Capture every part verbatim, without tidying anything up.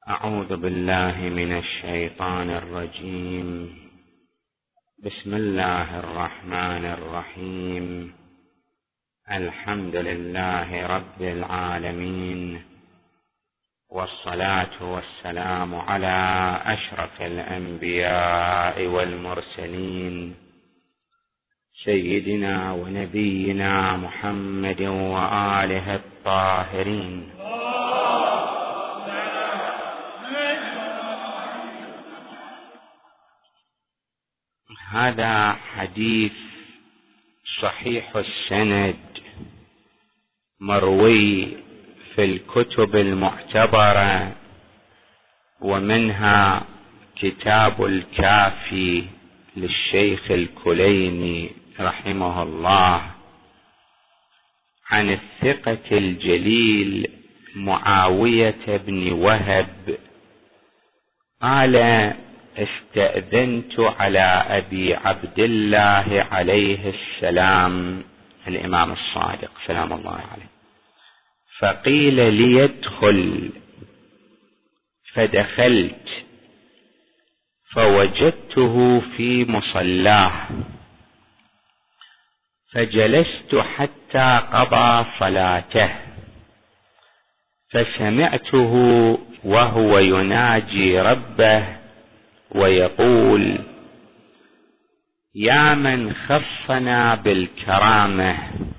أعوذ بالله من الشيطان الرجيم. بسم الله الرحمن الرحيم. الحمد لله رب العالمين، والصلاة والسلام على أشرف الأنبياء والمرسلين سيدنا ونبينا محمد وآله الطاهرين. هذا حديث صحيح السند مروي في الكتب المعتبرة، ومنها كتاب الكافي للشيخ الكليني رحمه الله، عن الثقة الجليل معاوية بن وهب قال: استأذنت على أبي عبد الله عليه السلام الإمام الصادق سلام الله عليه، فقيل لي ادخل، فدخلت فوجدته في مصلاه، فجلست حتى قضى صلاته، فسمعته وهو يناجي ربه ويقول: يا من خصنا بالكرامة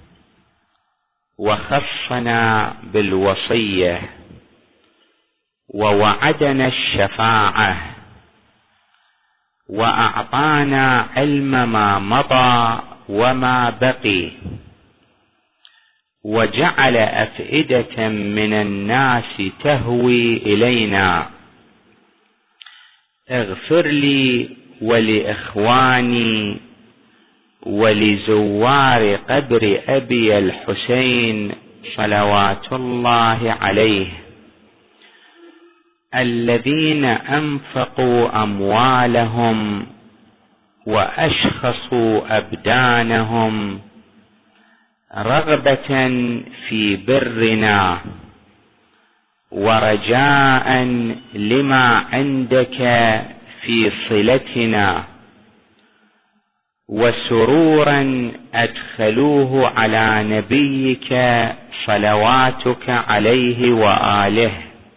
وخصنا بالوصية ووعدنا الشفاعة وأعطانا علم ما مضى وما بقي، وجعل أفئدة من الناس تهوي إلينا، اغفر لي ولإخواني ولزوار قبر أبي الحسين صلوات الله عليه الذين أنفقوا أموالهم وأشخصوا أبدانهم رغبة في برنا ورجاء لما عندك في صلتنا، وسرورا أدخلوه على نبيك صلواتك عليه وآله،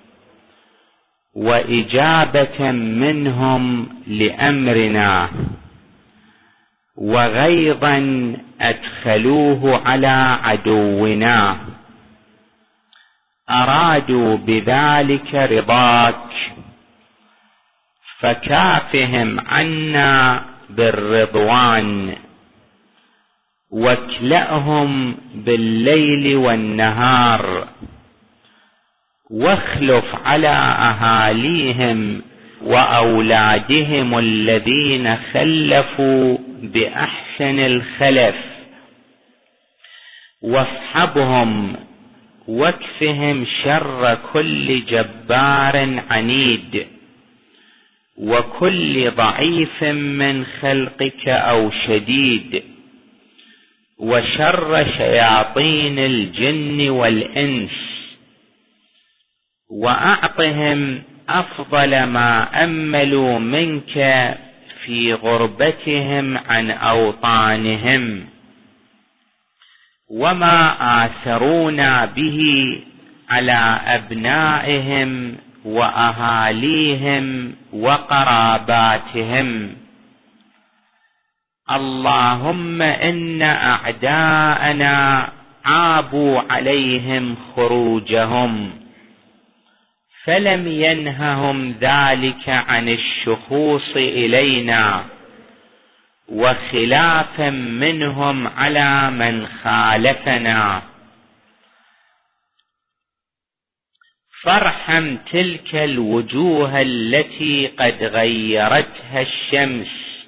وإجابة منهم لأمرنا، وغيظا أدخلوه على عدونا، أرادوا بذلك رضاك، فكافهم عنا بالرضوان، واكلأهم بالليل والنهار، واخلف على أهاليهم وأولادهم الذين خلفوا بأحسن الخلف، واصحبهم واكفهم شر كل جبار عنيد، وكل ضعيف من خلقك أو شديد، وشر شياطين الجن والإنس، وأعطهم أفضل ما أملوا منك في غربتهم عن أوطانهم، وما آثرونا به على أبنائهم وأهاليهم وقراباتهم. اللهم إن أعداءنا عابوا عليهم خروجهم، فلم ينههم ذلك عن الشخوص إلينا، وخلافا منهم على من خالفنا، فارحم تلك الوجوه التي قد غيرتها الشمس،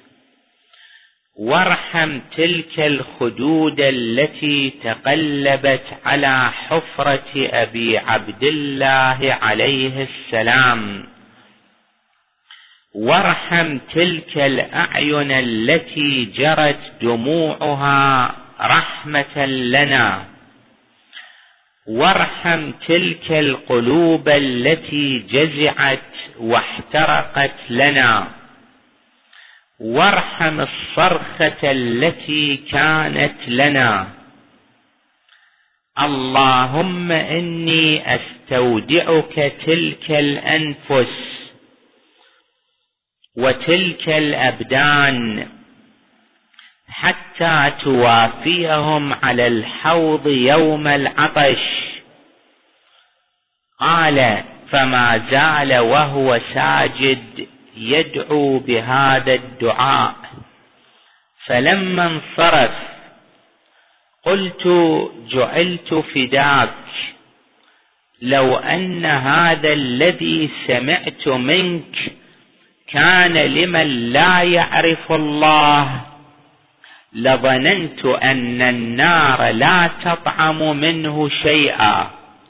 وارحم تلك الخدود التي تقلبت على حفرة أبي عبد الله عليه السلام، وارحم تلك الأعين التي جرت دموعها رحمة لنا، وارحم تلك القلوب التي جزعت واحترقت لنا، وارحم الصرخة التي كانت لنا. اللهم إني أستودعك تلك الأنفس وتلك الأبدان حتى توافيهم على الحوض يوم العطش. قال: فما زال وهو ساجد يدعو بهذا الدعاء، فلما انصرف قلت: جعلت فداك، لو أن هذا الذي سمعت منك كان لمن لا يعرف الله لظننت أن النار لا تطعم منه شيئا،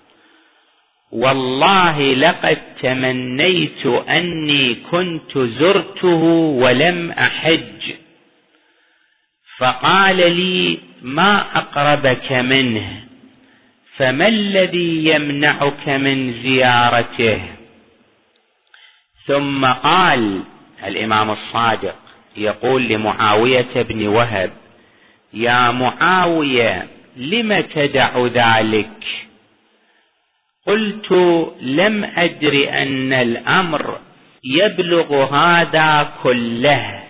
والله لقد تمنيت أني كنت زرته ولم أحج. فقال لي: ما أقربك منه، فما الذي يمنعك من زيارته؟ ثم قال الإمام الصادق يقول لمعاوية بن وهب: يا معاوية، لم تدع ذلك؟ قلت: لم أدر أن الأمر يبلغ هذا كله.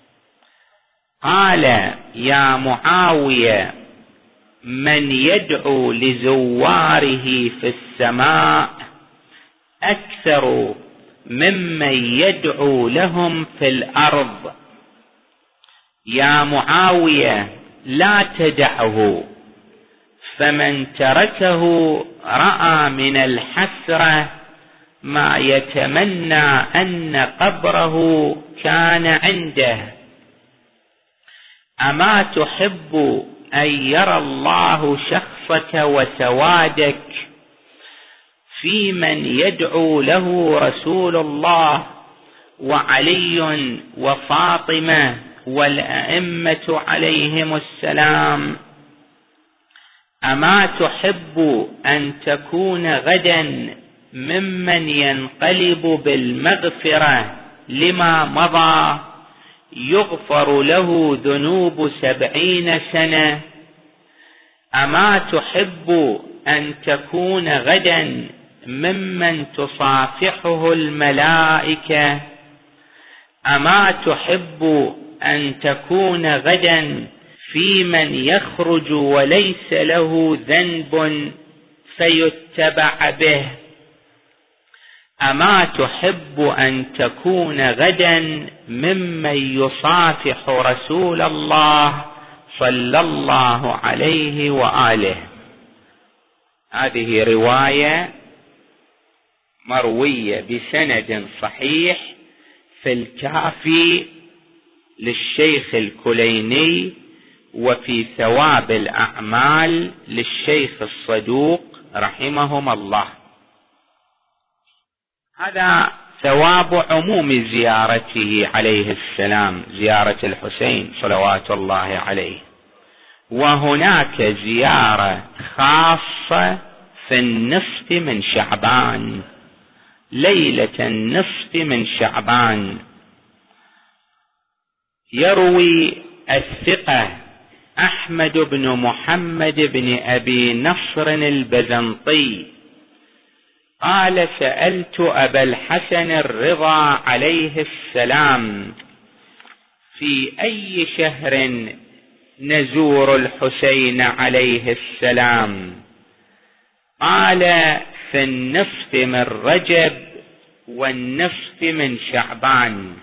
قال: يا معاوية، من يدعو لزواره في السماء أكثر ممن يدعو لهم في الأرض. يا معاوية، لا تدعه، فمن تركه رأى من الحسرة ما يتمنى أن قبره كان عنده. أما تحب أن يرى الله شخصك وسوادك في من يدعو له رسول الله وعلي وفاطمة والأئمة عليهم السلام؟ أما تحب أن تكون غدا ممن ينقلب بالمغفرة لما مضى، يغفر له ذنوب سبعين سنة؟ أما تحب أن تكون غدا ممن تصافحه الملائكة؟ أما تحب أن تكون غدا في من يخرج وليس له ذنب فيتبع به؟ أما تحب أن تكون غدا ممن يصافح رسول الله صلى الله عليه وآله؟ هذه رواية مروية بسند صحيح في الكافي للشيخ الكليني، وفي ثواب الأعمال للشيخ الصدوق رحمهم الله. هذا ثواب عموم زيارته عليه السلام، زيارة الحسين صلوات الله عليه. وهناك زيارة خاصة في النصف من شعبان، ليلة النصف من شعبان. يروي الثقة أحمد بن محمد بن أبي نصر البزنطي قال: سألت أبا الحسن الرضا عليه السلام: في أي شهر نزور الحسين عليه السلام؟ قال: في النصف من رجب والنصف من شعبان.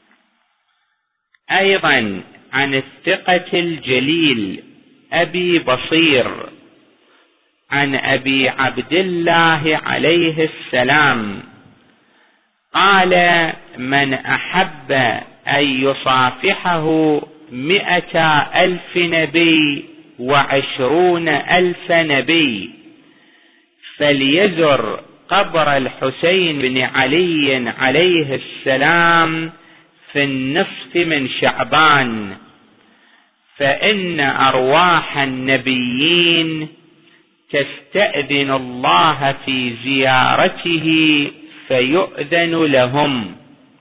أيضا عن الثقة الجليل أبي بصير عن أبي عبد الله عليه السلام قال: من أحب أن يصافحه مئة ألف نبي وعشرون ألف نبي فليزر قبر الحسين بن علي عليه السلام في النصف من شعبان، فإن أرواح النبيين تستأذن الله في زيارته فيؤذن لهم.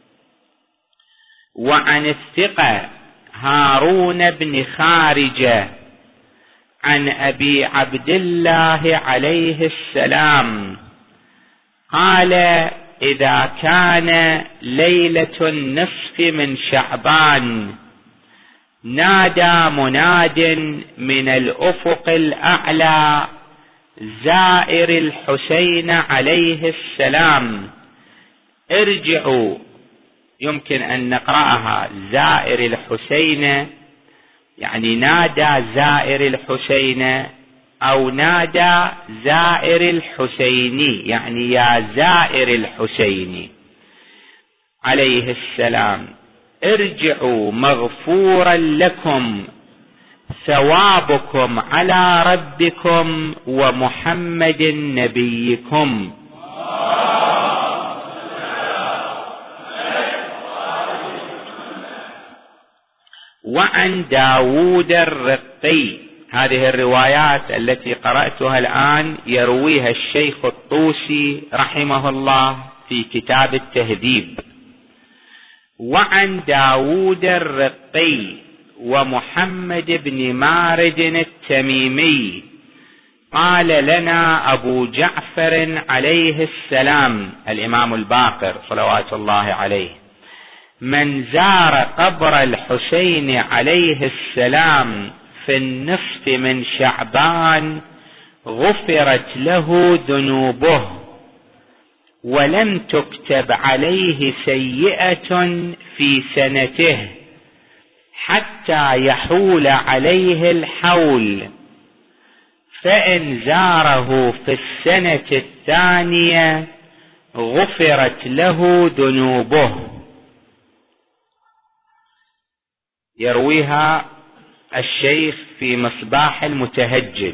وعن الثقة هارون بن خارجة عن أبي عبد الله عليه السلام قال: إذا كان ليلة النصف من شعبان نادى مناد من الأفق الأعلى: زائر الحسين عليه السلام ارجعوا. يمكن أن نقرأها زائر الحسين، يعني نادى زائر الحسين، أو نادى زائر الحسيني، يعني يا زائر الحسيني عليه السلام ارجعوا مغفورا لكم، ثوابكم على ربكم ومحمد نبيكم. وعن داود الرقي، هذه الروايات التي قرأتها الآن يرويها الشيخ الطوسي رحمه الله في كتاب التهذيب. وعن داود الرقي ومحمد بن مارد التميمي قال لنا أبو جعفر عليه السلام الإمام الباقر صلوات الله عليه: من زار قبر الحسين عليه السلام في النصف من شعبان غفرت له ذنوبه ولم تكتب عليه سيئة في سنته حتى يحول عليه الحول، فإن زاره في السنة الثانية غفرت له ذنوبه. يرويها الشيخ في مصباح المتهجد.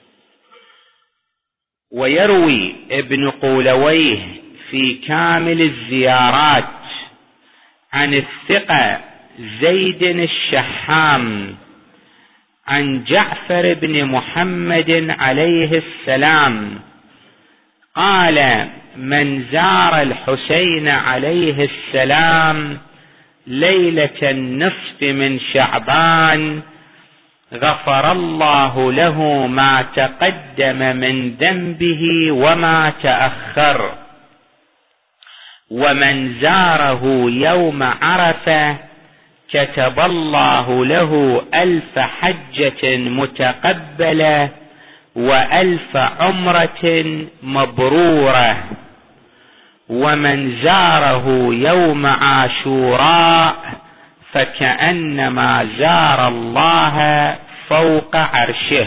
ويروي ابن قولويه في كامل الزيارات عن الثقة زيد الشحام عن جعفر بن محمد عليه السلام قال: من زار الحسين عليه السلام ليلة النصف من شعبان غفر الله له ما تقدم من ذنبه وما تأخر. ومن زاره يوم عرفة كتب الله له ألف حجة متقبلة وألف عمرة مبرورة. ومن زاره يوم عاشوراء فكأنما زار الله فوق عرشه.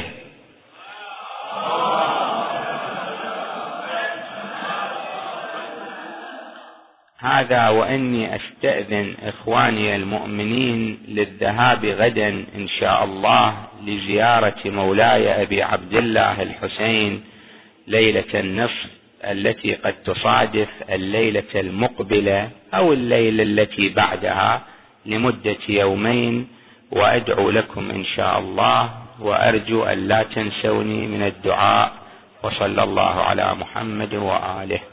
هذا وإني أستأذن إخواني المؤمنين للذهاب غدا إن شاء الله لزيارة مولاي أبي عبد الله الحسين ليلة النصف التي قد تصادف الليلة المقبلة أو الليلة التي بعدها لمدة يومين، وأدعو لكم إن شاء الله، وأرجو أن لا تنسوني من الدعاء. وصلى الله على محمد وآله.